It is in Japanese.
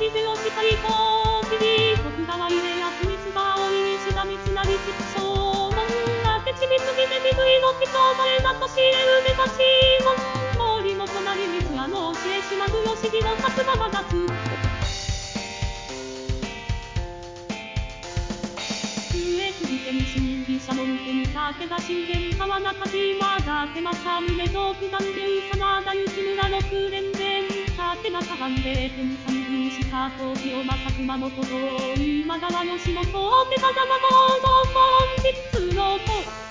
秀吉対抗義理徳川家康三つ葉追い石田三成吉将門明智光秀水の貴重なれなとしえ梅立門毛利元就三谷の知恵島津義弘薩摩真夏上杉天心毘沙門天武田信玄川中島伊達政宗道九段流真田幸村六連伝立中藩米天三軍師加藤清正熊本道今川義元手風間門門実の子